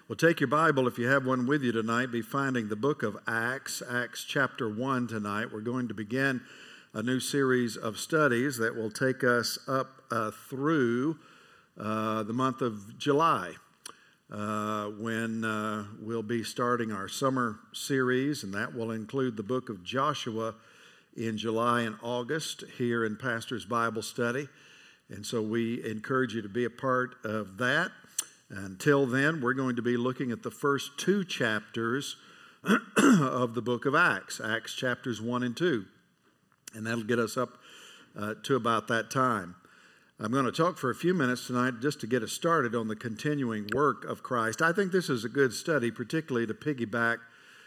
Well, take your Bible, if you have one with you tonight, be finding the book of Acts, Acts chapter 1 tonight. We're going to begin a new series of studies that will take us up through the month of July, when we'll be starting our summer series, and that will include the book of Joshua in July and August here in Pastor's Bible Study. And so we encourage you to be a part of that. Until then, we're going to be looking at the first two chapters of the book of Acts, Acts chapters 1 and 2. And that'll get us up to about that time. I'm going to talk for a few minutes tonight just to get us started on the continuing work of Christ. I think this is a good study, particularly to piggyback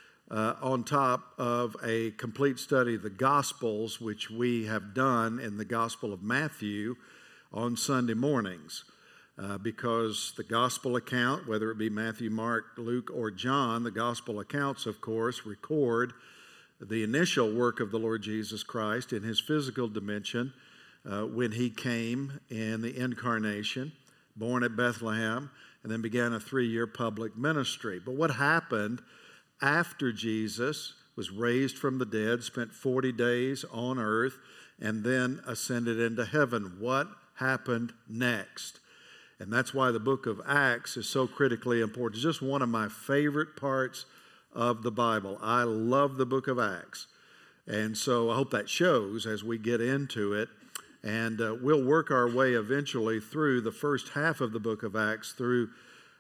on top of a complete study of the Gospels, which we have done in the Gospel of Matthew on Sunday mornings. Because the gospel account, whether it be Matthew, Mark, Luke, or John, the gospel accounts, of course, record the initial work of the Lord Jesus Christ in his physical dimension when he came in the incarnation, born at Bethlehem, and then began a 3-year public ministry. But what happened after Jesus was raised from the dead, spent 40 days on earth, and then ascended into heaven? What happened next? And that's why the book of Acts is so critically important. It's just one of my favorite parts of the Bible. I love the book of Acts. And so I hope that shows as we get into it. And we'll work our way eventually through the first half of the book of Acts through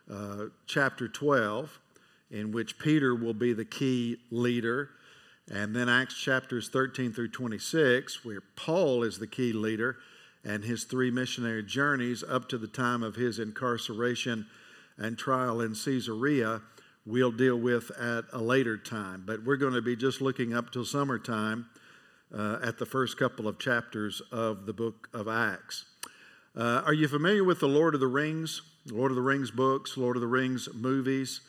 chapter 12, in which Peter will be the key leader. And then Acts chapters 13 through 26, where Paul is the key leader, and his 3 missionary journeys up to the time of his incarceration and trial in Caesarea, we'll deal with at a later time. But we're going to be just looking up till summertime at the first couple of chapters of the book of Acts. Are you familiar with the Lord of the Rings? Lord of the Rings books, Lord of the Rings movies?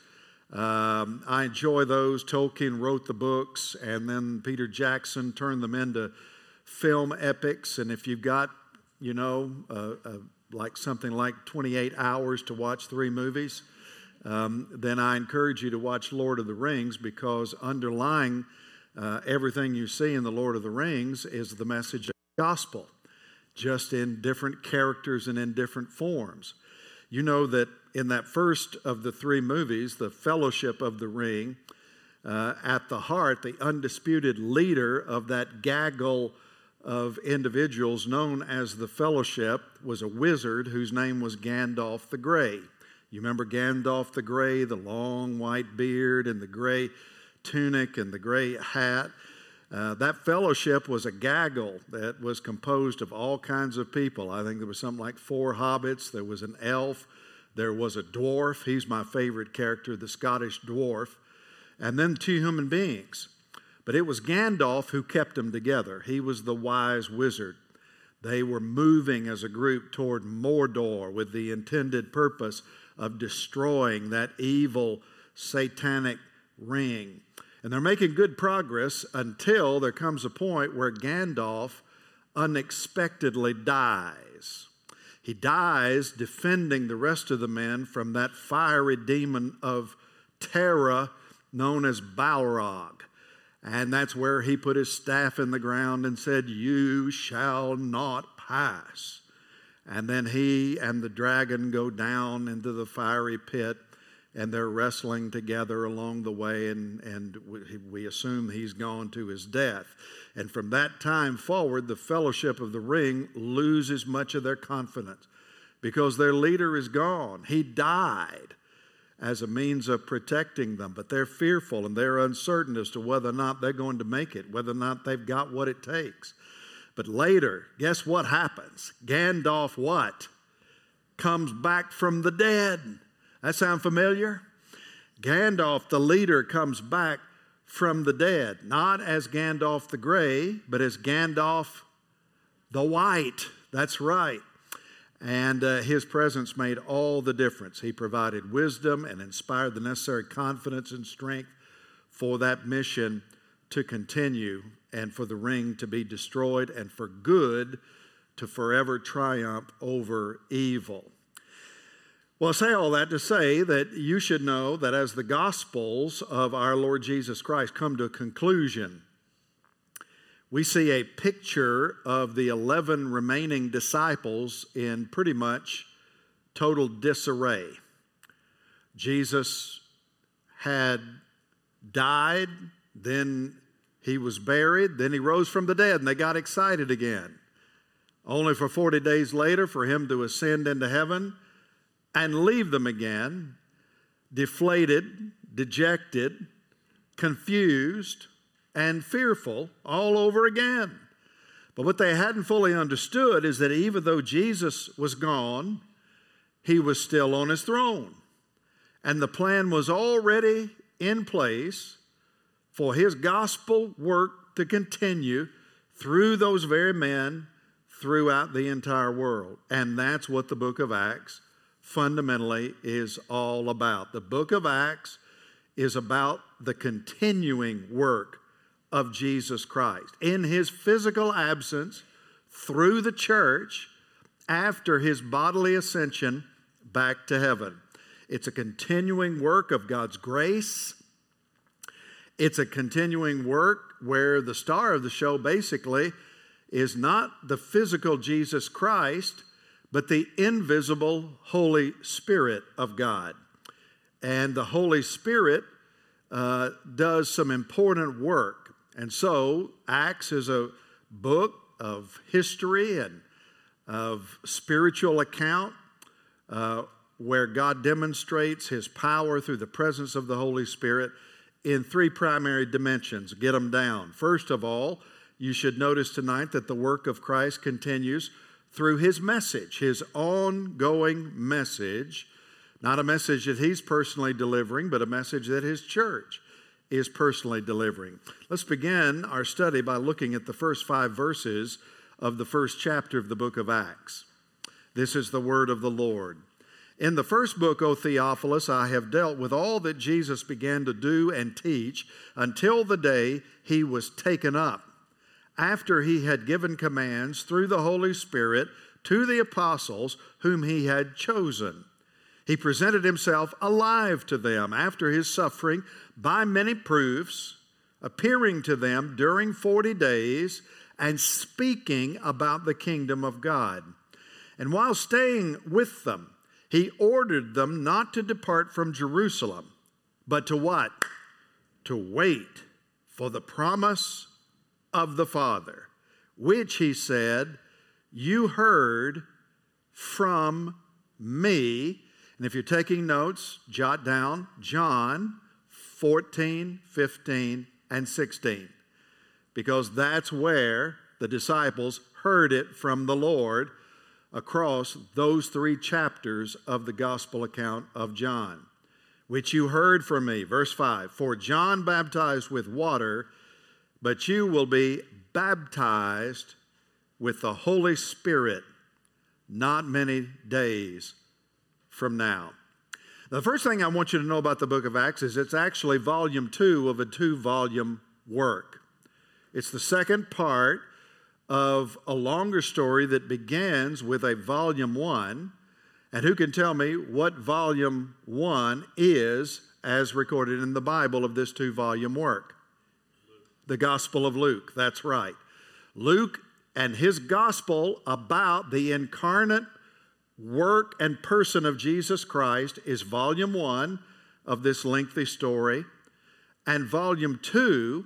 I enjoy those. Tolkien wrote the books, and then Peter Jackson turned them into film epics. And if you've got like something like 28 hours to watch 3 movies, then I encourage you to watch Lord of the Rings, because underlying everything you see in the Lord of the Rings is the message of the gospel, just in different characters and in different forms. You know that in that first of the 3 movies, the Fellowship of the Ring, at the heart, the undisputed leader of that gaggle of individuals known as the Fellowship was a wizard whose name was Gandalf the Grey. You remember Gandalf the Grey, the long white beard and the gray tunic and the gray hat? That fellowship was a gaggle that was composed of all kinds of people. I think there was something like 4 hobbits. There was an elf. There was a dwarf. He's my favorite character, the Scottish dwarf. And then 2 human beings. But it was Gandalf who kept them together. He was the wise wizard. They were moving as a group toward Mordor with the intended purpose of destroying that evil satanic ring. And they're making good progress until there comes a point where Gandalf unexpectedly dies. He dies defending the rest of the men from that fiery demon of terror known as Balrog. And that's where he put his staff in the ground and said, "You shall not pass." And then he and the dragon go down into the fiery pit, and they're wrestling together along the way, and we assume he's gone to his death. And from that time forward, the Fellowship of the Ring loses much of their confidence because their leader is gone. He died as a means of protecting them, but they're fearful and they're uncertain as to whether or not they're going to make it, whether or not they've got what it takes. But later, guess what happens? Gandalf what? Comes back from the dead. That sound familiar? Gandalf, the leader, comes back from the dead, not as Gandalf the Grey, but as Gandalf the White. That's right. And his presence made all the difference. He provided wisdom and inspired the necessary confidence and strength for that mission to continue, and for the ring to be destroyed, and for good to forever triumph over evil. Well, I say all that to say that you should know that as the Gospels of our Lord Jesus Christ come to a conclusion, we see a picture of the 11 remaining disciples in pretty much total disarray. Jesus had died, then he was buried, then he rose from the dead, and they got excited again. Only for 40 days later for him to ascend into heaven and leave them again, deflated, dejected, confused, and fearful all over again. But what they hadn't fully understood is that even though Jesus was gone, he was still on his throne. And the plan was already in place for his gospel work to continue through those very men throughout the entire world. And that's what the book of Acts fundamentally is all about. The book of Acts is about the continuing work of Jesus Christ in his physical absence through the church after his bodily ascension back to heaven. It's a continuing work of God's grace. It's a continuing work where the star of the show basically is not the physical Jesus Christ, but the invisible Holy Spirit of God. And the Holy Spirit does some important work. And so Acts is a book of history and of spiritual account where God demonstrates his power through the presence of the Holy Spirit in three primary dimensions. Get them down. First of all, you should notice tonight that the work of Christ continues through his message, his ongoing message, not a message that he's personally delivering, but a message that his church is personally delivering. Let's begin our study by looking at the first 5 verses of the first chapter of the book of Acts. This is the word of the Lord. In the first book, O Theophilus, I have dealt with all that Jesus began to do and teach until the day he was taken up, after he had given commands through the Holy Spirit to the apostles whom he had chosen. He presented himself alive to them after his suffering by many proofs, appearing to them during 40 days and speaking about the kingdom of God. And while staying with them, he ordered them not to depart from Jerusalem, but to what? To wait for the promise of the Father, which he said, you heard from me. And if you're taking notes, jot down John 14, 15, and 16, because that's where the disciples heard it from the Lord across those 3 chapters of the gospel account of John, which you heard from me. Verse 5, for John baptized with water, but you will be baptized with the Holy Spirit not many days from now. The first thing I want you to know about the book of Acts is it's actually volume 2 of a 2-volume work. It's the second part of a longer story that begins with a volume 1. And who can tell me what volume 1 is as recorded in the Bible of this 2-volume work? The Gospel of Luke, that's right. Luke and his gospel about the incarnate work and person of Jesus Christ is volume 1 of this lengthy story. And volume 2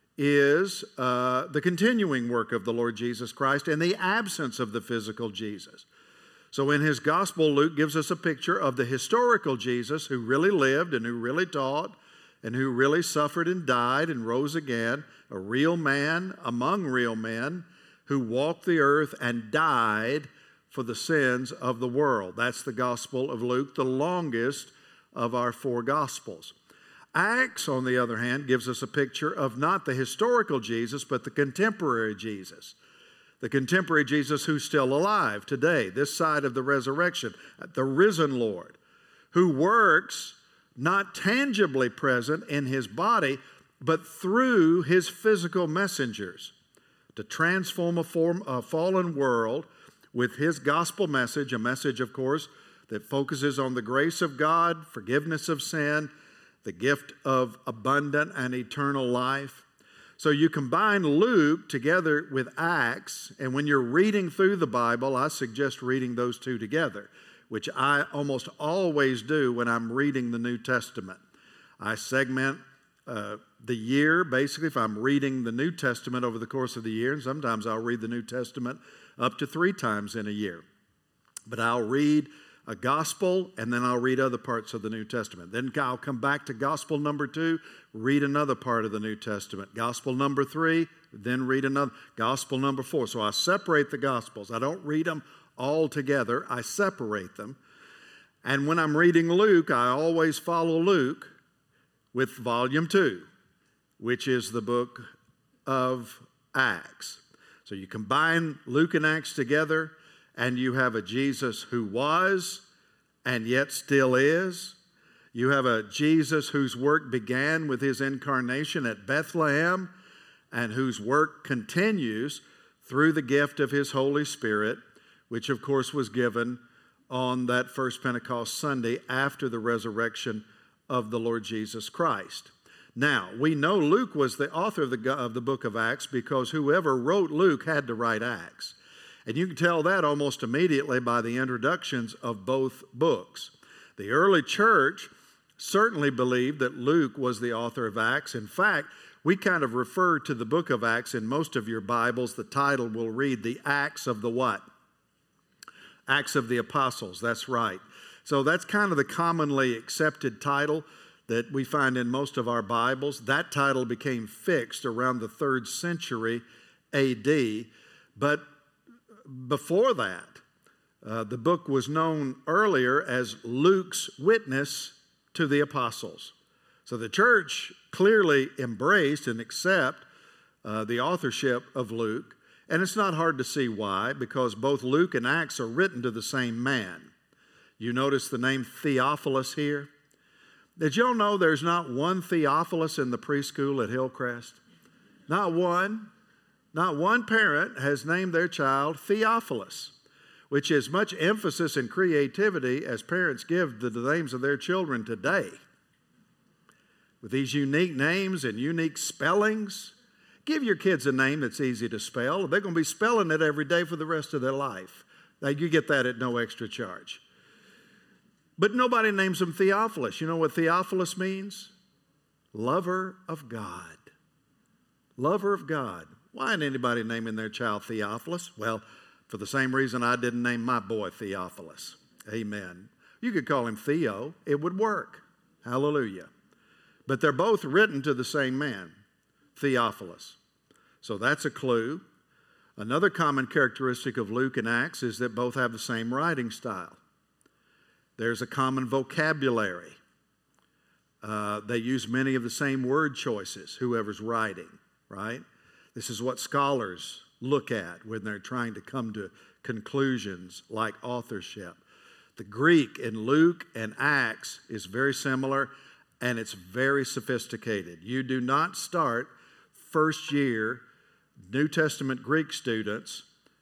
is the continuing work of the Lord Jesus Christ in the absence of the physical Jesus. So in his gospel, Luke gives us a picture of the historical Jesus who really lived and who really taught and who really suffered and died and rose again, a real man among real men who walked the earth and died for the sins of the world. That's the Gospel of Luke, the longest of our 4 Gospels. Acts, on the other hand, gives us a picture of not the historical Jesus, but the contemporary Jesus. The contemporary Jesus who's still alive today, this side of the resurrection, the risen Lord, who works not tangibly present in his body, but through his physical messengers to transform a fallen world with his gospel message, a message, of course, that focuses on the grace of God, forgiveness of sin, the gift of abundant and eternal life. So you combine Luke together with Acts, and when you're reading through the Bible, I suggest reading those two together, which I almost always do when I'm reading the New Testament. I segment the year, basically, if I'm reading the New Testament over the course of the year, and sometimes I'll read the New Testament up to 3 times in a year. But I'll read a gospel, and then I'll read other parts of the New Testament. Then I'll come back to gospel number 2, read another part of the New Testament. Gospel number 3, then read another. Gospel number 4. So I separate the gospels. I don't read them all together. I separate them. And when I'm reading Luke, I always follow Luke with volume 2, which is the book of Acts. So you combine Luke and Acts together, and you have a Jesus who was and yet still is. You have a Jesus whose work began with his incarnation at Bethlehem and whose work continues through the gift of his Holy Spirit, which of course was given on that first Pentecost Sunday after the resurrection of the Lord Jesus Christ. Now, we know Luke was the author of the book of Acts because whoever wrote Luke had to write Acts. And you can tell that almost immediately by the introductions of both books. The early church certainly believed that Luke was the author of Acts. In fact, we kind of refer to the book of Acts in most of your Bibles. The title will read the Acts of the what? Acts of the Apostles, that's right. So that's kind of the commonly accepted title that we find in most of our Bibles. That title became fixed around the 3rd century A.D., but before that, the book was known earlier as Luke's witness to the apostles. So the church clearly embraced and accepted the authorship of Luke, and it's not hard to see why, because both Luke and Acts are written to the same man. You notice the name Theophilus here? Did y'all know there's not one Theophilus in the preschool at Hillcrest? Not one. Not one parent has named their child Theophilus, which is much emphasis and creativity as parents give to the names of their children today. With these unique names and unique spellings, give your kids a name that's easy to spell. They're going to be spelling it every day for the rest of their life. Now, you get that at no extra charge. But nobody names him Theophilus. You know what Theophilus means? Lover of God. Lover of God. Why isn't anybody naming their child Theophilus? Well, for the same reason I didn't name my boy Theophilus. Amen. You could call him Theo. It would work. Hallelujah. But they're both written to the same man, Theophilus. So that's a clue. Another common characteristic of Luke and Acts is that both have the same writing style. There's a common vocabulary. They use many of the same word choices, whoever's writing, right? This is what scholars look at when they're trying to come to conclusions like authorship. The Greek in Luke and Acts is very similar, and it's very sophisticated. You do not start first-year New Testament Greek students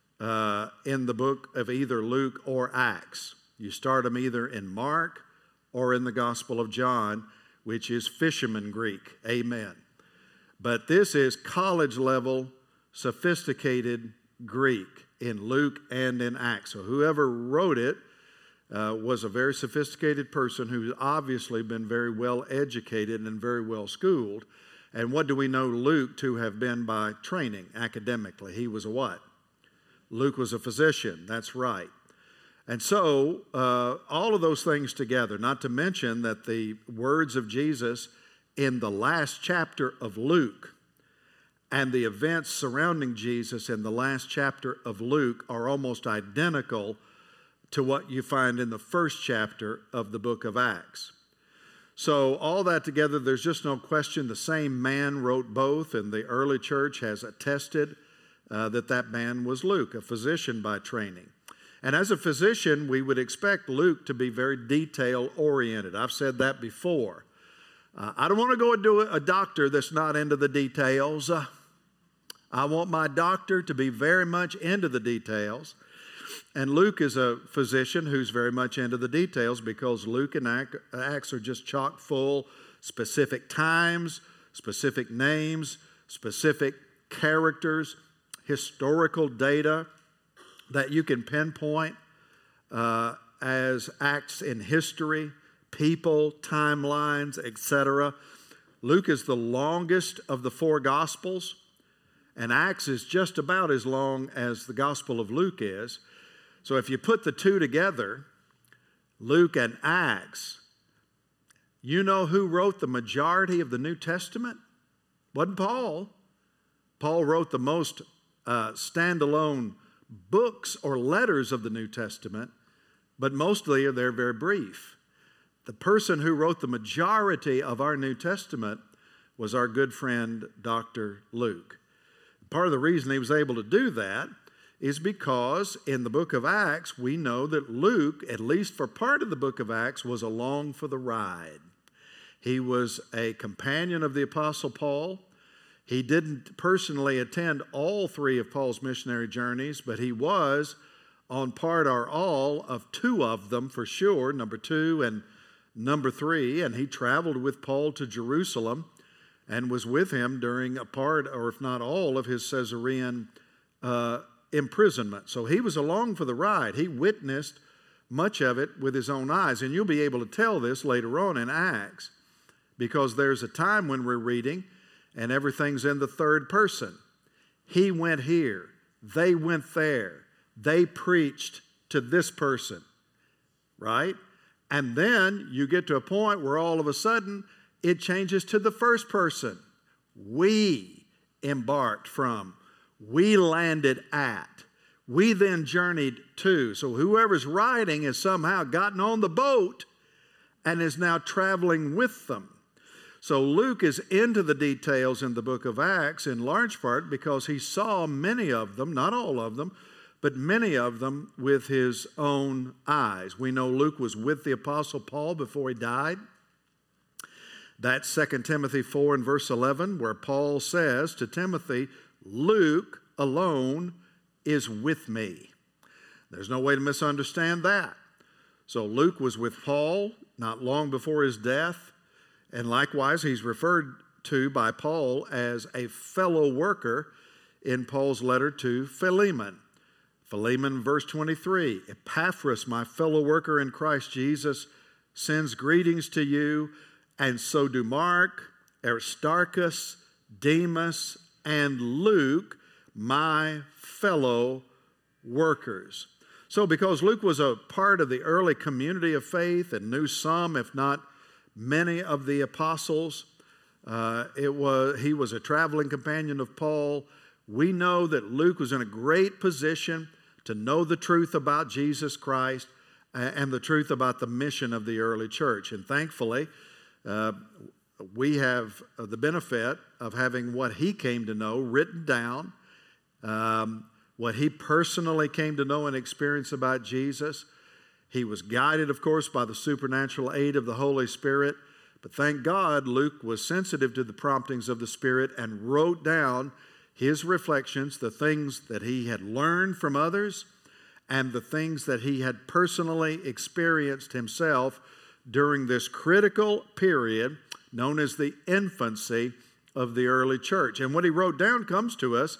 in the book of either Luke or Acts. You start them either in Mark or in the Gospel of John, which is fisherman Greek. Amen. But this is college-level, sophisticated Greek in Luke and in Acts. So whoever wrote it was a very sophisticated person who's obviously been very well educated and very well schooled. And what do we know Luke to have been by training academically? He was a what? Luke was a physician. That's right. And so all of those things together, not to mention that the words of Jesus in the last chapter of Luke and the events surrounding Jesus in the last chapter of Luke are almost identical to what you find in the first chapter of the book of Acts. So all that together, there's just no question the same man wrote both, and the early church has attested that man was Luke, a physician by training. And as a physician, we would expect Luke to be very detail-oriented. I've said that before. I don't want to go into a doctor that's not into the details. I want my doctor to be very much into the details. And Luke is a physician who's very much into the details because Luke and Acts are just chock full, specific times, specific names, specific characters, historical data that you can pinpoint as acts in history, people, timelines, etc. Luke is the longest of the four Gospels, and Acts is just about as long as the Gospel of Luke is. So if you put the two together, Luke and Acts, you know who wrote the majority of the New Testament? Wasn't Paul. Paul wrote the most standalone books or letters of the New Testament, but mostly they're very brief. The person who wrote the majority of our New Testament was our good friend, Dr. Luke. Part of the reason he was able to do that is because in the book of Acts, we know that Luke, at least for part of the book of Acts, was along for the ride. He was a companion of the Apostle Paul. He didn't personally attend all three of Paul's missionary journeys, but he was on part or all of two of them for sure, number 2 and number 3, and he traveled with Paul to Jerusalem and was with him during a part, or if not all, of his Caesarean imprisonment. So he was along for the ride. He witnessed much of it with his own eyes, and you'll be able to tell this later on in Acts, because there's a time when we're reading and everything's in the third person. He went here, they went there, they preached to this person, right? And then you get to a point where all of a sudden it changes to the first person. We embarked from, we landed at, we then journeyed to. So whoever's riding has somehow gotten on the boat and is now traveling with them. So Luke is into the details in the book of Acts in large part because he saw many of them, not all of them, but many of them with his own eyes. We know Luke was with the Apostle Paul before he died. That's 2 Timothy 4 and verse 11, where Paul says to Timothy, Luke alone is with me. There's no way to misunderstand that. So Luke was with Paul not long before his death, and likewise he's referred to by Paul as a fellow worker in Paul's letter to Philemon. Philemon, verse 23, Epaphras, my fellow worker in Christ Jesus, sends greetings to you, and so do Mark, Aristarchus, Demas, and Luke, my fellow workers. So because Luke was a part of the early community of faith and knew some, if not many, of the apostles, he was a traveling companion of Paul. We know that Luke was in a great position to know the truth about Jesus Christ and the truth about the mission of the early church. And thankfully, we have the benefit of having what he came to know written down, what he personally came to know and experience about Jesus. He was guided, of course, by the supernatural aid of the Holy Spirit. But thank God, Luke was sensitive to the promptings of the Spirit and wrote down his reflections, the things that he had learned from others and the things that he had personally experienced himself during this critical period known as the infancy of the early church. And what he wrote down comes to us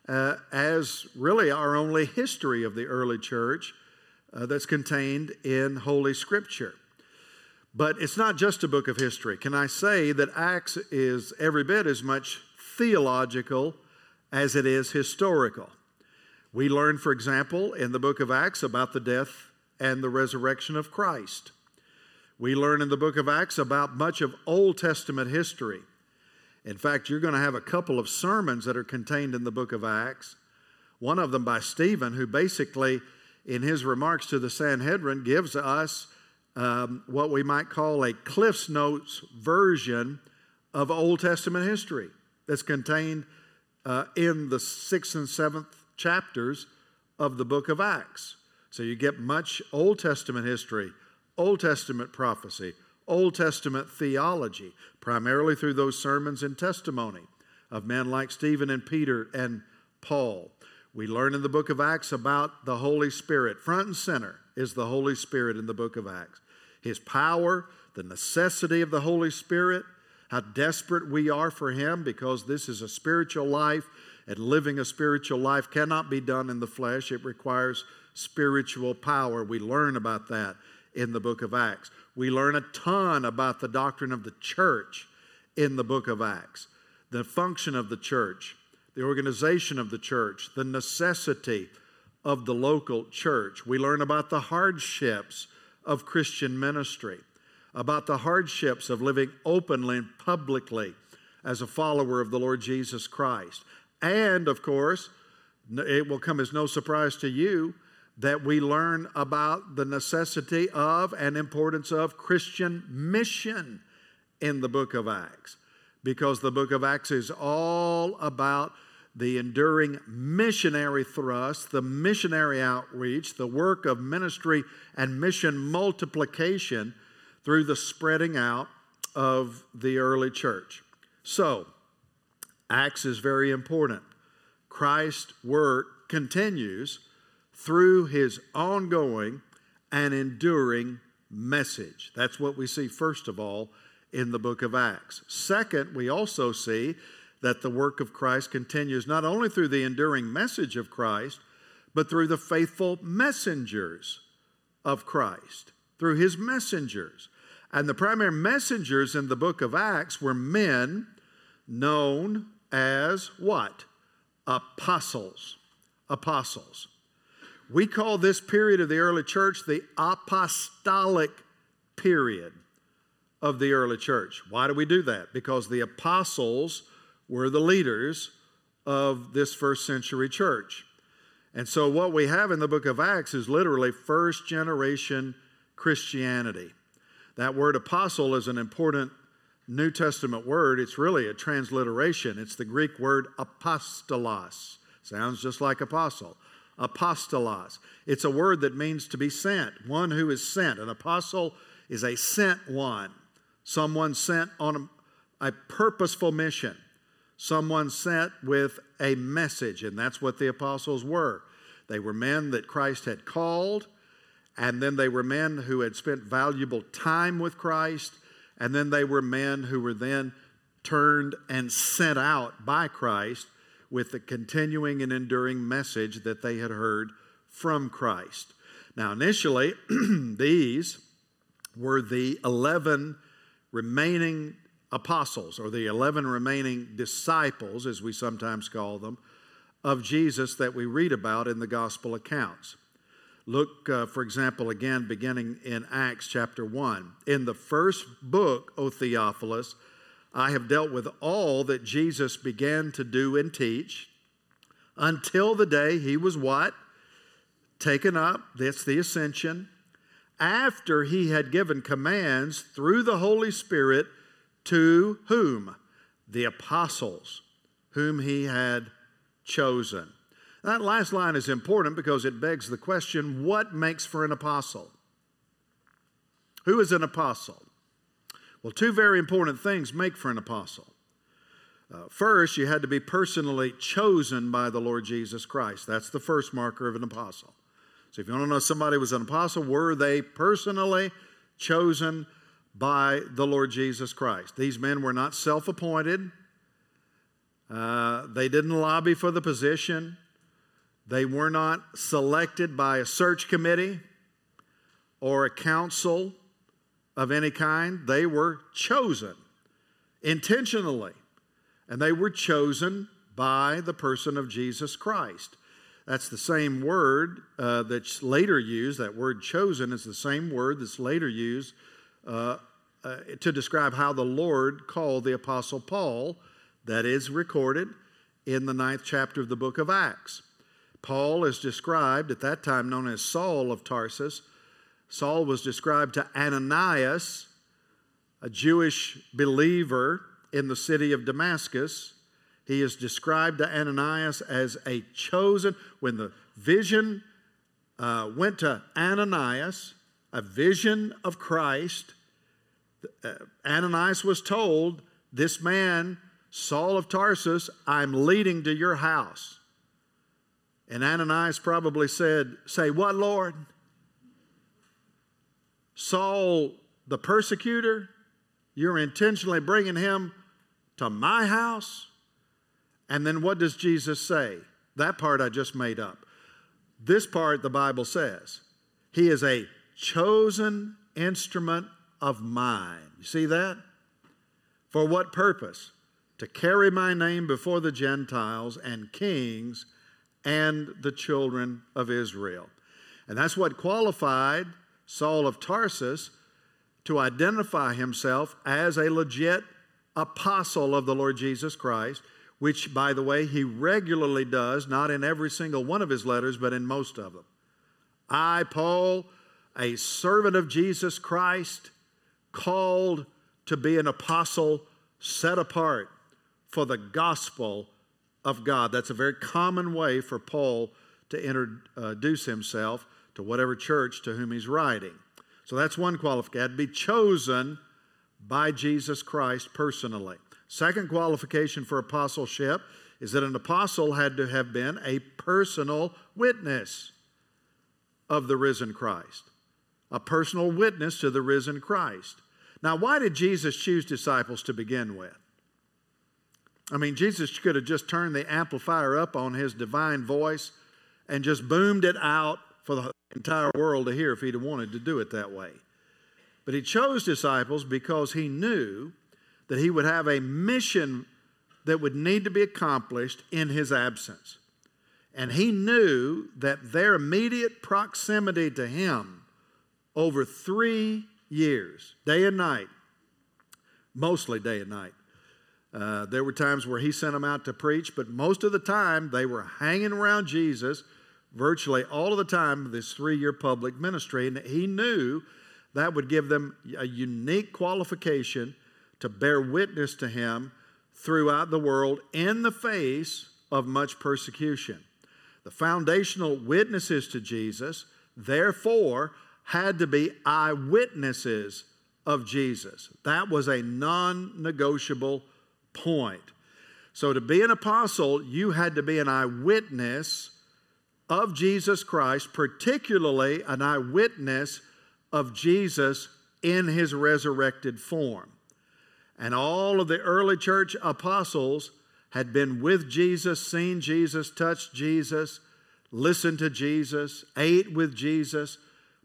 as really our only history of the early church that's contained in Holy Scripture. But it's not just a book of history. Can I say that Acts is every bit as much theological as it is historical? We learn, for example, in the book of Acts about the death and the resurrection of Christ. We learn in the book of Acts about much of Old Testament history. In fact, you're going to have a couple of sermons that are contained in the book of Acts. One of them by Stephen, who basically, in his remarks to the Sanhedrin, gives us what we might call a Cliff's Notes version of Old Testament history that's contained in the 6th and 7th chapters of the book of Acts. So you get much Old Testament history, Old Testament prophecy, Old Testament theology, primarily through those sermons and testimony of men like Stephen and Peter and Paul. We learn in the book of Acts about the Holy Spirit. Front and center is the Holy Spirit in the book of Acts. His power, the necessity of the Holy Spirit, how desperate we are for Him, because this is a spiritual life, and living a spiritual life cannot be done in the flesh. It requires spiritual power. We learn about that in the book of Acts. We learn a ton about the doctrine of the church in the book of Acts. The function of the church, the organization of the church, the necessity of the local church. We learn about the hardships of Christian ministry, about the hardships of living openly and publicly as a follower of the Lord Jesus Christ. And, of course, it will come as no surprise to you that we learn about the necessity of and importance of Christian mission in the book of Acts, because the book of Acts is all about the enduring missionary thrust, the missionary outreach, the work of ministry and mission multiplication through the spreading out of the early church. So, Acts is very important. Christ's work continues through His ongoing and enduring message. That's what we see, first of all, in the book of Acts. Second, we also see that the work of Christ continues not only through the enduring message of Christ, but through the faithful messengers of Christ, through His messengers. And the primary messengers in the book of Acts were men known as what? Apostles. Apostles. We call this period of the early church the apostolic period of the early church. Why do we do that? Because the apostles were the leaders of this first century church. And so what we have in the book of Acts is literally first generation Christianity. That word apostle is an important New Testament word. It's really a transliteration. It's the Greek word apostolos. Sounds just like apostle. Apostolos. It's a word that means to be sent, one who is sent. An apostle is a sent one, someone sent on a purposeful mission, someone sent with a message, and that's what the apostles were. They were men that Christ had called, and then they were men who had spent valuable time with Christ, and then they were men who were then turned and sent out by Christ with the continuing and enduring message that they had heard from Christ. Now, initially, these were the 11 remaining apostles, or the 11 remaining disciples, as we sometimes call them, of Jesus that we read about in the gospel accounts. Look, for example, again, beginning in Acts chapter 1. In the first book, O Theophilus, I have dealt with all that Jesus began to do and teach until the day He was what? Taken up. That's the ascension. After He had given commands through the Holy Spirit to whom? The apostles, whom He had chosen. That last line is important because it begs the question, what makes for an apostle? Who is an apostle? Well, two very important things make for an apostle. First, you had to be personally chosen by the Lord Jesus Christ. That's the first marker of an apostle. So if you want to know somebody was an apostle, were they personally chosen by the Lord Jesus Christ? These men were not self-appointed. They didn't lobby for the position. They were not selected by a search committee or a council of any kind. They were chosen intentionally, and they were chosen by the person of Jesus Christ. That's the same word that's later used. That word chosen is the same word that's later used to describe how the Lord called the Apostle Paul. That is recorded in the 9th chapter of the book of Acts. Paul is described, at that time known as Saul of Tarsus. Saul was described to Ananias, a Jewish believer in the city of Damascus. He is described to Ananias as a chosen. When the vision went to Ananias, a vision of Christ, Ananias was told, this man, Saul of Tarsus, I'm leading to your house. And Ananias probably said, "Say what, Lord? Saul, the persecutor, you're intentionally bringing him to my house?" And then what does Jesus say? That part I just made up. This part the Bible says, he is a chosen instrument of mine. You see that? For what purpose? To carry my name before the Gentiles and kings and the children of Israel. And that's what qualified Saul of Tarsus to identify himself as a legit apostle of the Lord Jesus Christ, which, by the way, he regularly does, not in every single one of his letters, but in most of them. I, Paul, a servant of Jesus Christ, called to be an apostle, set apart for the gospel of God. That's a very common way for Paul to introduce himself to whatever church to whom he's writing. So that's one qualification, to be chosen by Jesus Christ personally. Second qualification for apostleship is that an apostle had to have been a personal witness of the risen Christ. A personal witness to the risen Christ. Now, why did Jesus choose disciples to begin with? I mean, Jesus could have just turned the amplifier up on his divine voice and just boomed it out for the entire world to hear if he'd have wanted to do it that way. But he chose disciples because he knew that he would have a mission that would need to be accomplished in his absence. And he knew that their immediate proximity to him over 3 years, day and night, mostly day and night. There were times where he sent them out to preach, but most of the time they were hanging around Jesus virtually all of the time of this 3-year public ministry. And he knew that would give them a unique qualification to bear witness to him throughout the world in the face of much persecution. The foundational witnesses to Jesus, therefore, had to be eyewitnesses of Jesus. That was a non-negotiable point. So to be an apostle, you had to be an eyewitness of Jesus Christ, particularly an eyewitness of Jesus in his resurrected form. And all of the early church apostles had been with Jesus, seen Jesus, touched Jesus, listened to Jesus, ate with Jesus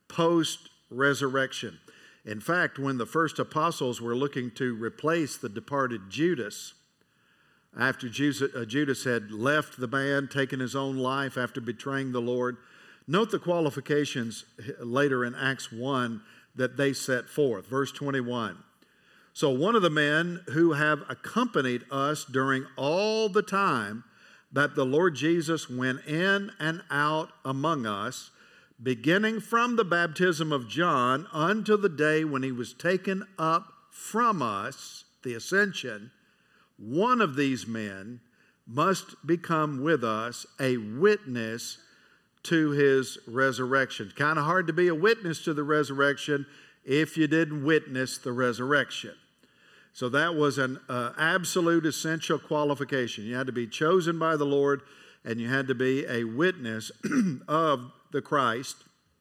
post-resurrection. In fact, when the first apostles were looking to replace the departed Judas, after Judas had left the band, taken his own life after betraying the Lord, note the qualifications later in Acts 1 that they set forth. Verse 21. So one of the men who have accompanied us during all the time that the Lord Jesus went in and out among us, beginning from the baptism of John unto the day when he was taken up from us, the ascension, one of these men must become with us a witness to his resurrection. Kind of hard to be a witness to the resurrection if you didn't witness the resurrection. So that was an absolute essential qualification. You had to be chosen by the Lord, and you had to be a witness of the Christ,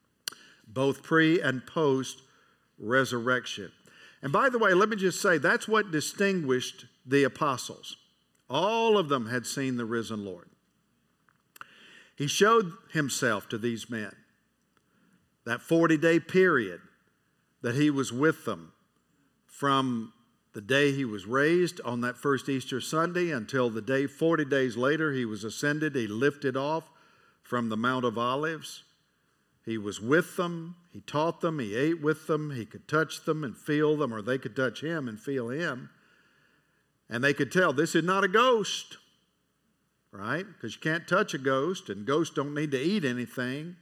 both pre and post resurrection. And by the way, let me just say, that's what distinguished the apostles. All of them had seen the risen Lord. He showed himself to these men. That 40-day period that he was with them from the day he was raised on that first Easter Sunday until the day 40 days later he was ascended, he lifted off from the Mount of Olives. He was with them, he taught them, he ate with them, he could touch them and feel them, or they could touch him and feel him. And they could tell this is not a ghost, right? Because you can't touch a ghost, and ghosts don't need to eat anything.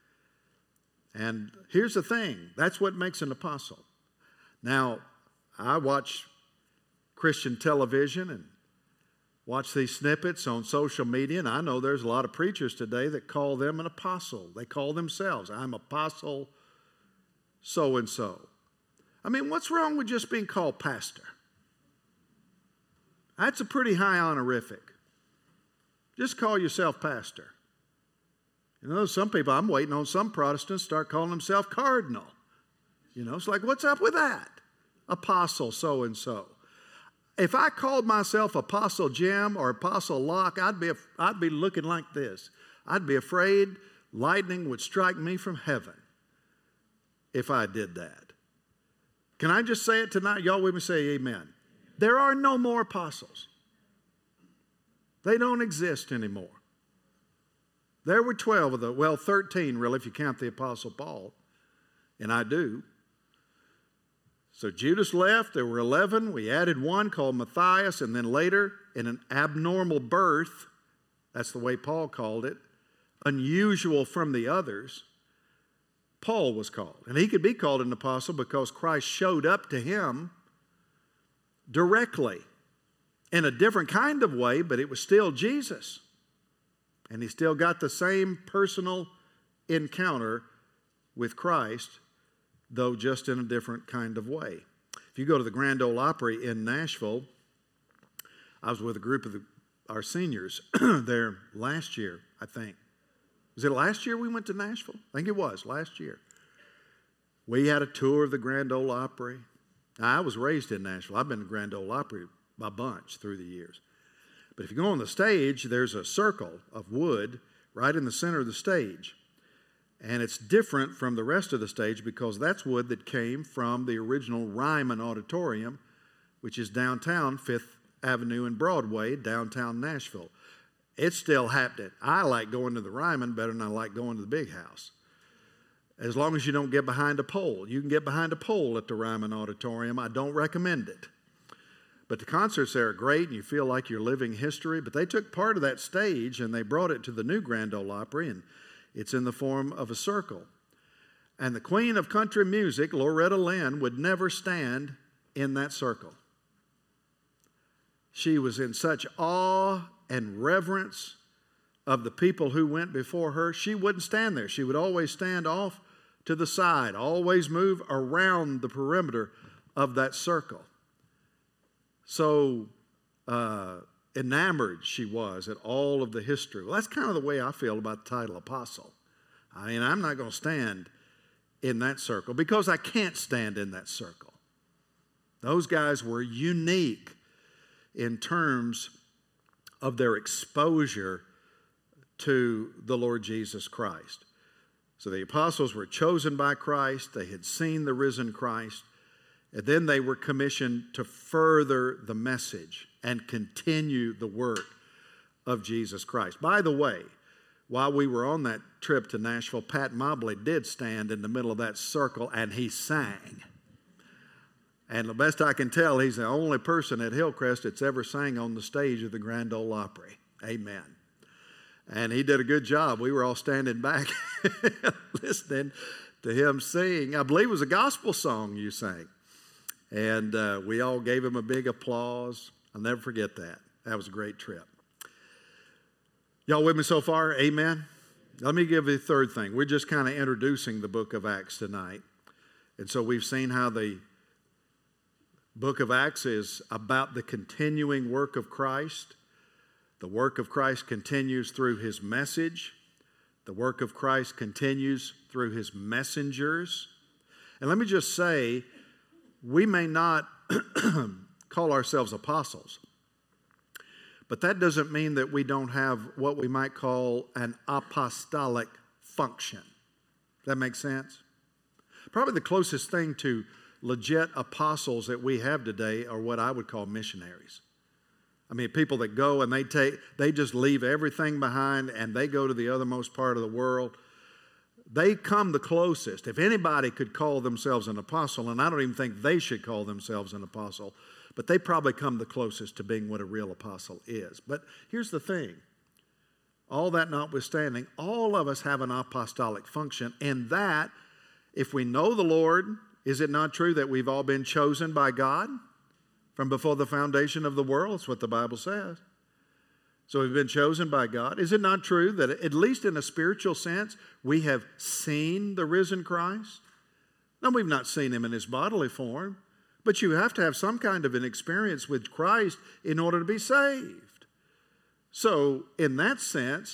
And here's the thing, that's what makes an apostle. Now, I watch Christian television and watch these snippets on social media, and I know there's a lot of preachers today that call them an apostle. They call themselves, I'm apostle so-and-so. I mean, what's wrong with just being called pastor? That's a pretty high honorific. Just call yourself pastor. You know, some people, I'm waiting on some Protestants start calling themselves cardinal. You know, it's like, what's up with that? Apostle so-and-so. If I called myself Apostle Jim or Apostle Locke, I'd be looking like this. I'd be afraid lightning would strike me from heaven if I did that. Can I just say it tonight? Y'all with me say amen. There are no more apostles. They don't exist anymore. There were 12 of them. Well, 13 really if you count the Apostle Paul. And I do. So Judas left. There were 11. We added one called Matthias. And then later, in an abnormal birth, that's the way Paul called it, unusual from the others, Paul was called. And he could be called an apostle because Christ showed up to him directly in a different kind of way, but it was still Jesus. And he still got the same personal encounter with Christ, though just in a different kind of way. If you go to the Grand Ole Opry in Nashville, I was with a group of our seniors there last year, I think. Was it last year we went to Nashville? I think it was last year. We had a tour of the Grand Ole Opry. Now, I was raised in Nashville. I've been to Grand Ole Opry a bunch through the years. But if you go on the stage, there's a circle of wood right in the center of the stage. And it's different from the rest of the stage because that's wood that came from the original Ryman Auditorium, which is downtown 5th Avenue and Broadway, downtown Nashville. It's still happening. I like going to the Ryman better than I like going to the Big House. As long as you don't get behind a pole. You can get behind a pole at the Ryman Auditorium. I don't recommend it. But the concerts there are great and you feel like you're living history. But they took part of that stage and they brought it to the new Grand Ole Opry, and it's in the form of a circle. And the queen of country music, Loretta Lynn, would never stand in that circle. She was in such awe and reverence of the people who went before her. She wouldn't stand there. She would always stand off to the side, always move around the perimeter of that circle. So enamored she was at all of the history. Well, that's kind of the way I feel about the title apostle. I mean, I'm not going to stand in that circle because I can't stand in that circle. Those guys were unique in terms of their exposure to the Lord Jesus Christ. So the apostles were chosen by Christ. They had seen the risen Christ. And then they were commissioned to further the message and continue the work of Jesus Christ. By the way, while we were on that trip to Nashville, Pat Mobley did stand in the middle of that circle and he sang. And the best I can tell, he's the only person at Hillcrest that's ever sang on the stage of the Grand Ole Opry. Amen. And he did a good job. We were all standing back listening to him sing. I believe it was a gospel song you sang. And we all gave him a big applause. I'll never forget that. That was a great trip. Y'all with me so far? Amen? Let me give you a third thing. We're just kind of introducing the book of Acts tonight. And so we've seen how the book of Acts is about the continuing work of Christ. The work of Christ continues through his message. The work of Christ continues through his messengers. And let me just say, we may not call ourselves apostles, but that doesn't mean that we don't have what we might call an apostolic function. Does that make sense? Probably the closest thing to legit apostles that we have today are what I would call missionaries. I mean, people that go and they just leave everything behind and they go to the othermost part of the world. They come the closest. If anybody could call themselves an apostle, and I don't even think they should call themselves an apostle, but they probably come the closest to being what a real apostle is. But here's the thing. All that notwithstanding, all of us have an apostolic function, and that, if we know the Lord, is it not true that we've all been chosen by God from before the foundation of the world? That's what the Bible says. So we've been chosen by God. Is it not true that at least in a spiritual sense, we have seen the risen Christ? Now, we've not seen him in his bodily form, but you have to have some kind of an experience with Christ in order to be saved. So in that sense,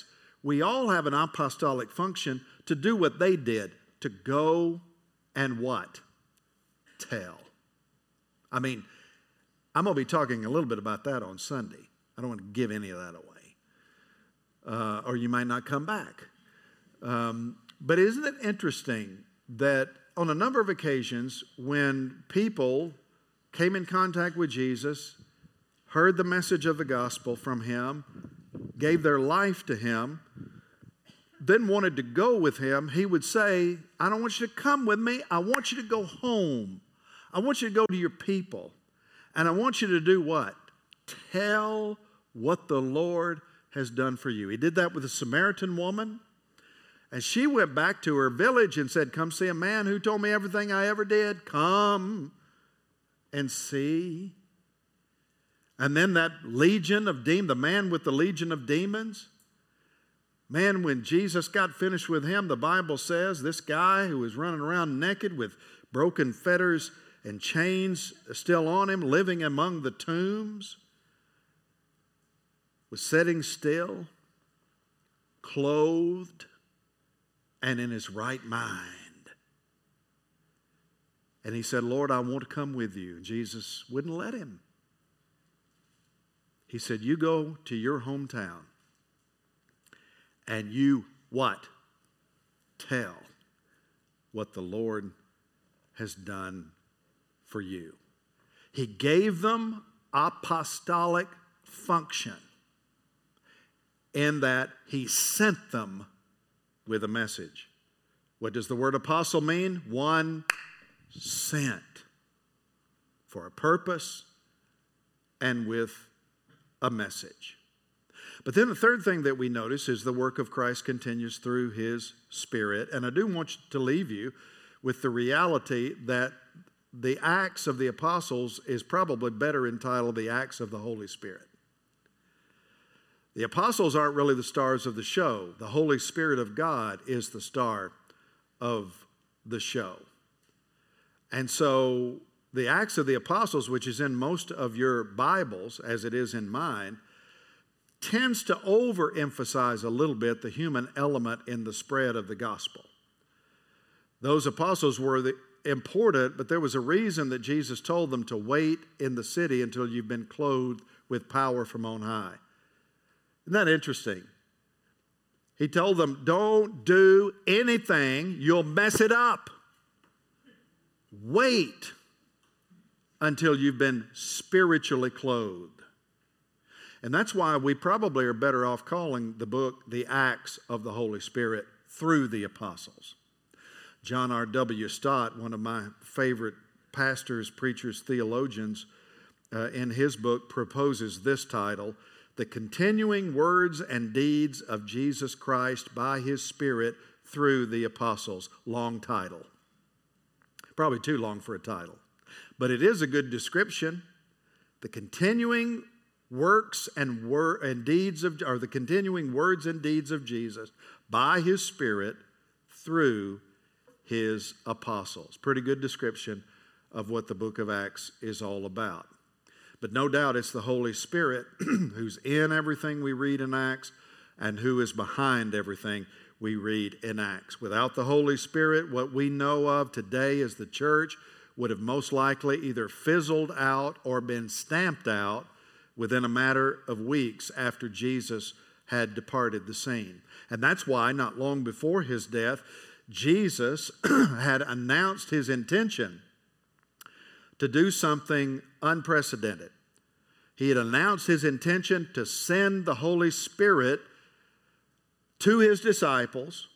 we all have an apostolic function to do what they did, to go and what? Tell. I mean, I'm going to be talking a little bit about that on Sunday. I don't want to give any of that away. Or you might not come back. But isn't it interesting that on a number of occasions when people came in contact with Jesus, heard the message of the gospel from him, gave their life to him, then wanted to go with him, he would say, I don't want you to come with me. I want you to go home. I want you to go to your people. And I want you to do what? Tell what the Lord has done for you. He did that with a Samaritan woman. And she went back to her village and said, come see a man who told me everything I ever did. Come and see. And then that legion of demons, the man with the legion of demons. Man, when Jesus got finished with him, the Bible says this guy who was running around naked with broken fetters and chains still on him, living among the tombs, was sitting still, clothed, and in his right mind. And he said, Lord, I want to come with you. And Jesus wouldn't let him. He said, you go to your hometown and you what? Tell what the Lord has done for you. He gave them apostolic function in that he sent them with a message. What does the word apostle mean? One sent for a purpose and with a message. But then the third thing that we notice is the work of Christ continues through his Spirit. And I do want to leave you with the reality that the Acts of the Apostles is probably better entitled the Acts of the Holy Spirit. The apostles aren't really the stars of the show. The Holy Spirit of God is the star of the show. And so the Acts of the Apostles, which is in most of your Bibles, as it is in mine, tends to overemphasize a little bit the human element in the spread of the gospel. Those apostles were important, but there was a reason that Jesus told them to wait in the city until you've been clothed with power from on high. Isn't that interesting? He told them, don't do anything, you'll mess it up. Wait until you've been spiritually clothed. And that's why we probably are better off calling the book the Acts of the Holy Spirit through the apostles. John R.W. Stott, one of my favorite pastors, preachers, theologians, in his book proposes this title, The Continuing Words and Deeds of Jesus Christ by His Spirit through the Apostles. Long title. Probably too long for a title. But it is a good description. The continuing works and deeds of, or the continuing words and deeds of Jesus by His Spirit through His apostles. Pretty good description of what the book of Acts is all about. But no doubt it's the Holy Spirit who's in everything we read in Acts and who is behind everything we read in Acts. Without the Holy Spirit, what we know of today as the church would have most likely either fizzled out or been stamped out within a matter of weeks after Jesus had departed the scene. And that's why not long before His death, Jesus had announced His intention to do something unprecedented. He had announced His intention to send the Holy Spirit to His disciples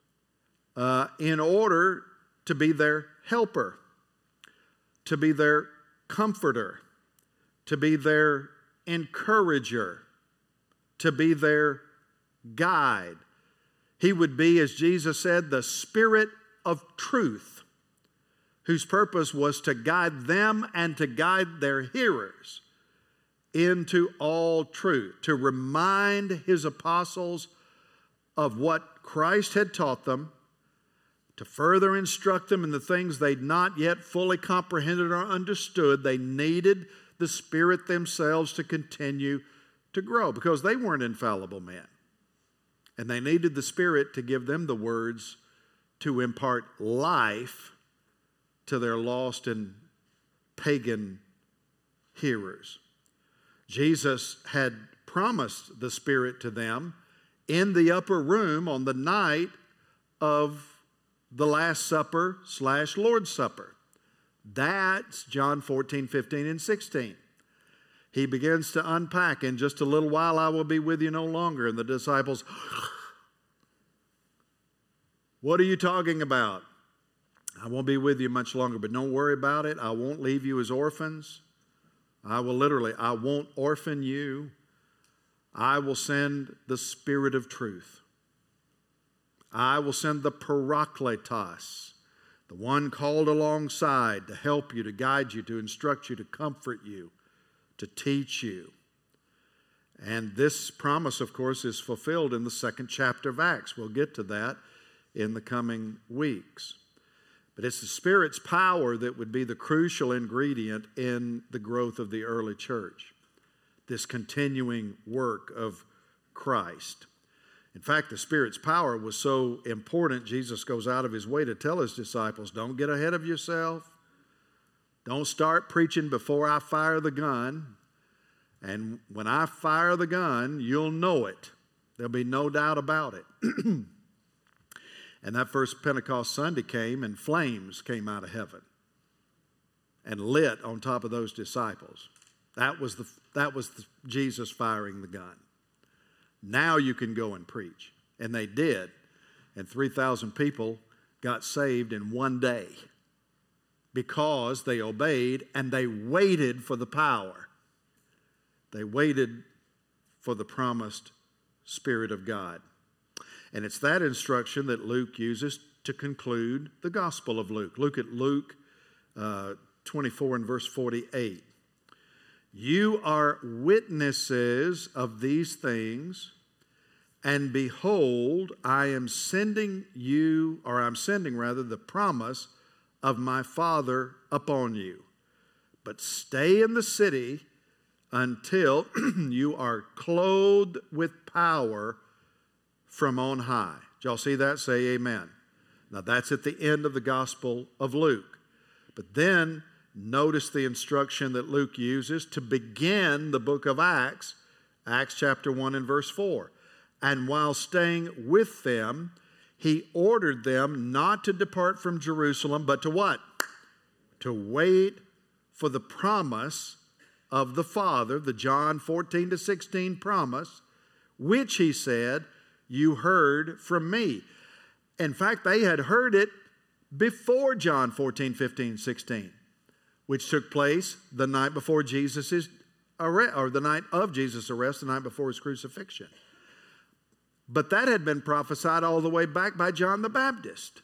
in order to be their helper, to be their comforter, to be their encourager, to be their guide. He would be, as Jesus said, the Spirit of truth, whose purpose was to guide them and to guide their hearers into all truth, to remind His apostles of what Christ had taught them, to further instruct them in the things they'd not yet fully comprehended or understood. They needed the Spirit themselves to continue to grow because they weren't infallible men. And they needed the Spirit to give them the words to impart life to their lost and pagan hearers. Jesus had promised the Spirit to them in the upper room on the night of the Last Supper / Lord's Supper. That's John 14, 15, and 16. He begins to unpack, in just a little while I will be with you no longer. And the disciples, what are you talking about? I won't be with you much longer, but don't worry about it. I won't leave you as orphans. I won't orphan you. I will send the Spirit of truth. I will send the Parakletos, the one called alongside to help you, to guide you, to instruct you, to comfort you, to teach you. And this promise, of course, is fulfilled in the 2nd chapter of Acts. We'll get to that in the coming weeks. But it's the Spirit's power that would be the crucial ingredient in the growth of the early church, this continuing work of Christ. In fact, the Spirit's power was so important, Jesus goes out of his way to tell his disciples, don't get ahead of yourself. Don't start preaching before I fire the gun. And when I fire the gun, you'll know it. There'll be no doubt about it. And that first Pentecost Sunday came, and flames came out of heaven and lit on top of those disciples. That was Jesus firing the gun. Now you can go and preach. And they did. And 3,000 people got saved in one day because they obeyed and they waited for the power. They waited for the promised Spirit of God. And it's that instruction that Luke uses to conclude the Gospel of Luke. Look at Luke 24 and verse 48. You are witnesses of these things, and behold, I'm sending the promise of my Father upon you. But stay in the city until you are clothed with power from on high. Did y'all see that? Say amen. Now that's at the end of the Gospel of Luke. But then notice the instruction that Luke uses to begin the book of Acts, Acts chapter 1 and verse 4. And while staying with them, he ordered them not to depart from Jerusalem, but to what? To wait for the promise of the Father, the John 14 to 16 promise, which he said, you heard from me. In fact, they had heard it before John 14, 15, 16, which took place the night before Jesus' arrest, or the night of Jesus' arrest, the night before his crucifixion. But that had been prophesied all the way back by John the Baptist.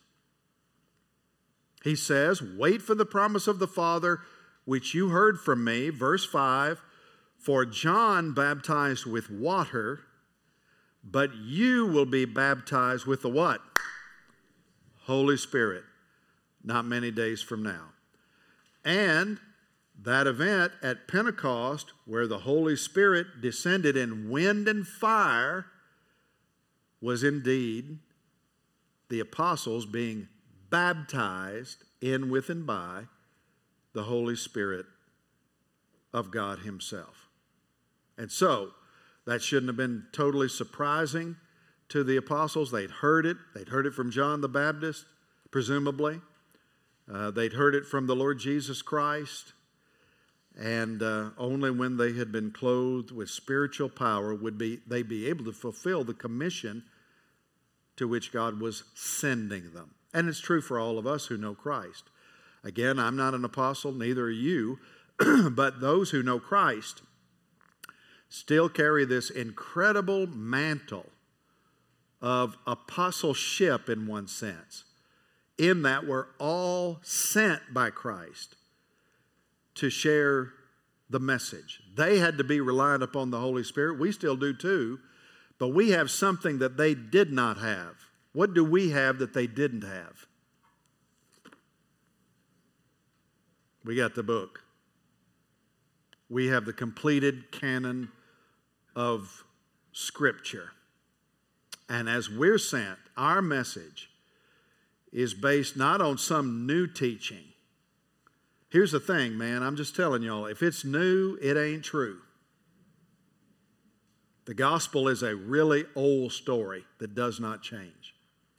He says, wait for the promise of the Father, which you heard from me. Verse 5, for John baptized with water, but you will be baptized with the what? Holy Spirit, not many days from now. And that event at Pentecost, where the Holy Spirit descended in wind and fire, was indeed the apostles being baptized in, with, and by the Holy Spirit of God himself. And so, that shouldn't have been totally surprising to the apostles. They'd heard it. They'd heard it from John the Baptist, presumably. They'd heard it from the Lord Jesus Christ. And only when they had been clothed with spiritual power would they be able to fulfill the commission to which God was sending them. And it's true for all of us who know Christ. Again, I'm not an apostle, neither are you, but those who know Christ still carry this incredible mantle of apostleship in one sense, in that we're all sent by Christ to share the message. They had to be reliant upon the Holy Spirit. We still do too, but we have something that they did not have. What do we have that they didn't have? We got the book. We have the completed canon of Scripture. And as we're sent, our message is based not on some new teaching. Here's the thing, man. I'm just telling y'all, if it's new, it ain't true. The gospel is a really old story that does not change.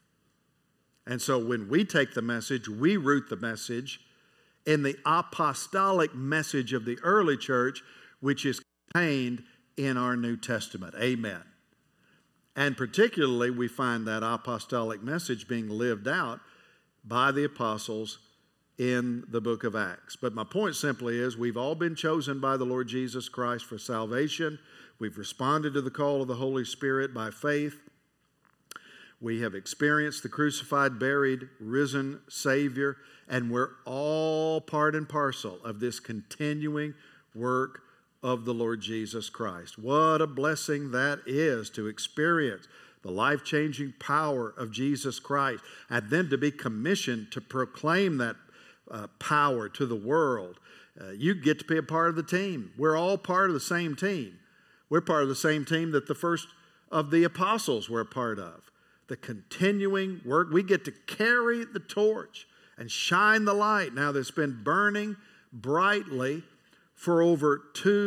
And so when we take the message, we root the message in the apostolic message of the early church, which is contained in our New Testament. Amen. And particularly, we find that apostolic message being lived out by the apostles in the book of Acts. But my point simply is, we've all been chosen by the Lord Jesus Christ for salvation. We've responded to the call of the Holy Spirit by faith. We have experienced the crucified, buried, risen Savior, and we're all part and parcel of this continuing work of the Lord Jesus Christ. What a blessing that is to experience the life-changing power of Jesus Christ, and then to be commissioned to proclaim that power to the world. You get to be a part of the team. We're all part of the same team. We're part of the same team that the first of the apostles were a part of. The continuing work. We get to carry the torch and shine the light now that's been burning brightly for over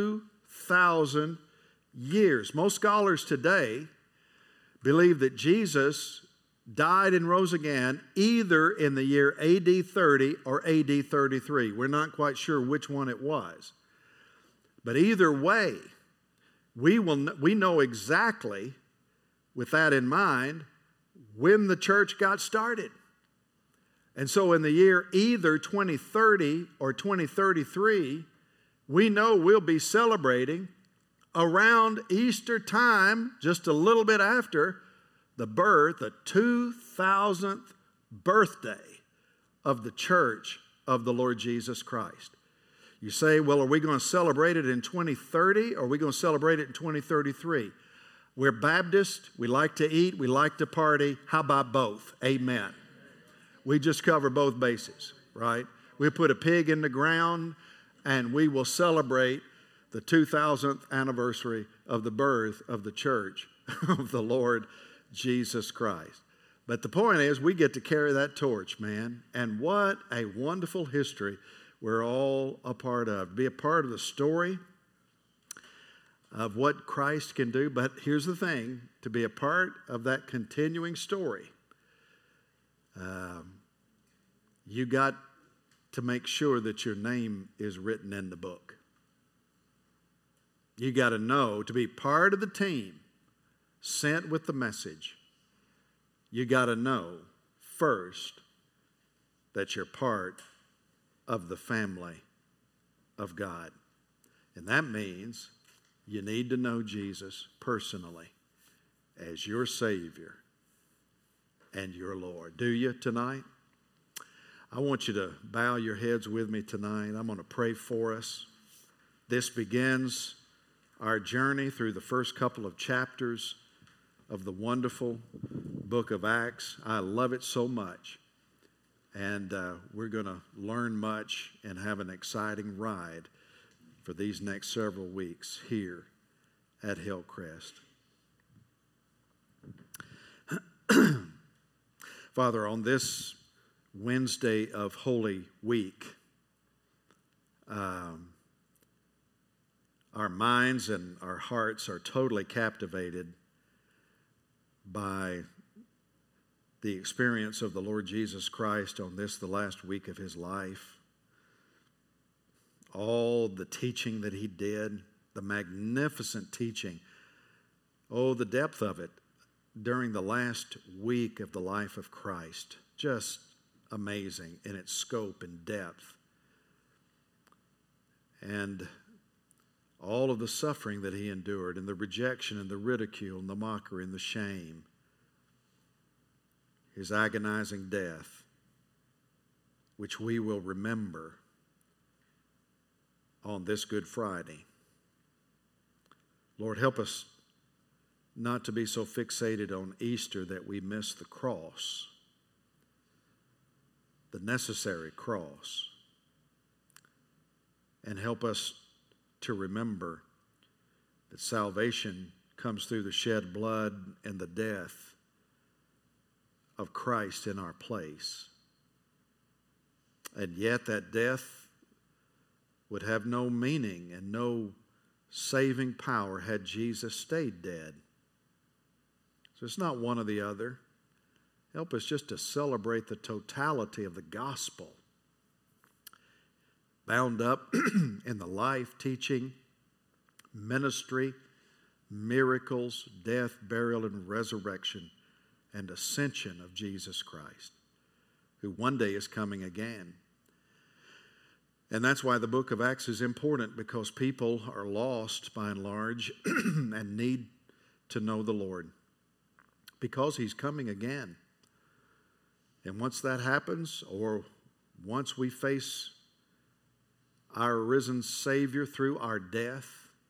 2,000 years. Most scholars today believe that Jesus died and rose again either in the year AD 30 or AD 33. We're not quite sure which one it was. But either way, we know exactly, with that in mind, when the church got started. And so in the year either 2030 or 2033, we know we'll be celebrating around Easter time, just a little bit after the birth, the 2000th birthday of the church of the Lord Jesus Christ. You say, well, are we going to celebrate it in 2030 or are we going to celebrate it in 2033? We're Baptist. We like to eat. We like to party. How about both? Amen. We just cover both bases, right? We put a pig in the ground and we will celebrate the 2000th anniversary of the birth of the church of the Lord Jesus Christ. But the point is, we get to carry that torch, man. And what a wonderful history we're all a part of. Be a part of the story of what Christ can do. But here's the thing, to be a part of that continuing story, you got to make sure that your name is written in the book. You got to know, to be part of the team sent with the message, you got to know first that you're part of the family of God. And that means you need to know Jesus personally as your Savior and your Lord. Do you tonight? I want you to bow your heads with me tonight. I'm going to pray for us. This begins our journey through the first couple of chapters of the wonderful book of Acts. I love it so much. And we're going to learn much and have an exciting ride for these next several weeks here at Hillcrest. Father, on this Wednesday of Holy Week, our minds and our hearts are totally captivated by the experience of the Lord Jesus Christ on this, the last week of his life. All the teaching that he did, the magnificent teaching, oh, the depth of it during the last week of the life of Christ. Just amazing in its scope and depth. And all of the suffering that he endured, and the rejection and the ridicule and the mockery and the shame. His agonizing death, which we will remember on this Good Friday. Lord, help us not to be so fixated on Easter that we miss the cross, the necessary cross. And help us to remember that salvation comes through the shed blood and the death of Christ in our place. And yet that death would have no meaning and no saving power had Jesus stayed dead. So it's not one or the other. Help us just to celebrate the totality of the gospel, bound up in the life, teaching, ministry, miracles, death, burial, and resurrection, and ascension of Jesus Christ, who one day is coming again. And that's why the book of Acts is important, because people are lost by and large and need to know the Lord, because He's coming again. And once that happens, or once we face our risen Savior through our death,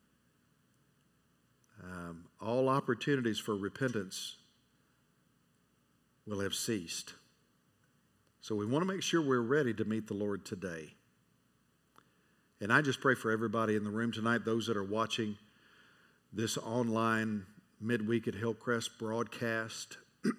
all opportunities for repentance will have ceased. So we want to make sure we're ready to meet the Lord today. And I just pray for everybody in the room tonight, those that are watching this online midweek at Hillcrest broadcast.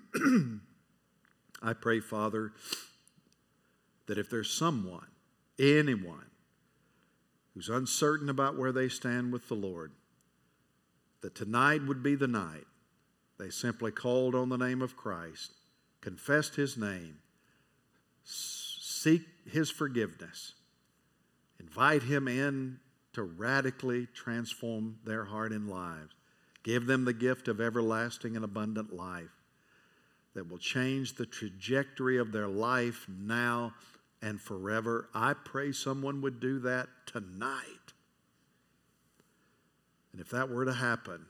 I pray, Father, that if there's someone, anyone, who's uncertain about where they stand with the Lord, that tonight would be the night they simply called on the name of Christ, confessed His name, seek His forgiveness, invite Him in to radically transform their heart and lives, give them the gift of everlasting and abundant life that will change the trajectory of their life now and forever. I pray someone would do that tonight. And if that were to happen,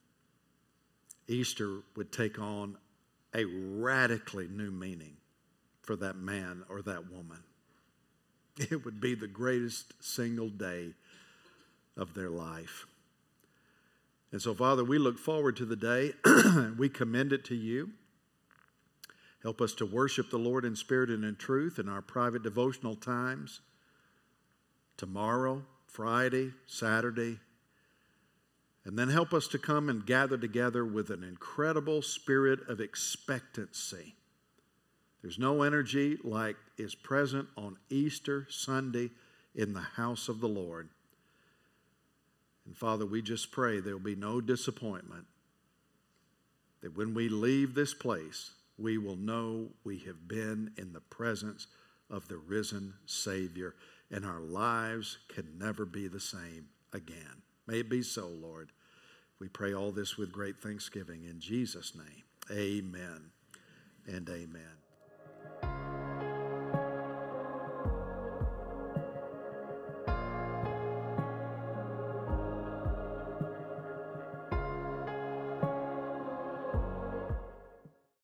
Easter would take on a radically new meaning for that man or that woman. It would be the greatest single day of their life. And so, Father, we look forward to the day. We commend it to You. Help us to worship the Lord in spirit and in truth in our private devotional times, tomorrow, Friday, Saturday. And then help us to come and gather together with an incredible spirit of expectancy. There's no energy like is present on Easter Sunday in the house of the Lord. And Father, we just pray there will be no disappointment, that when we leave this place, we will know we have been in the presence of the risen Savior, and our lives can never be the same again. May it be so, Lord. We pray all this with great thanksgiving in Jesus' name. Amen and amen.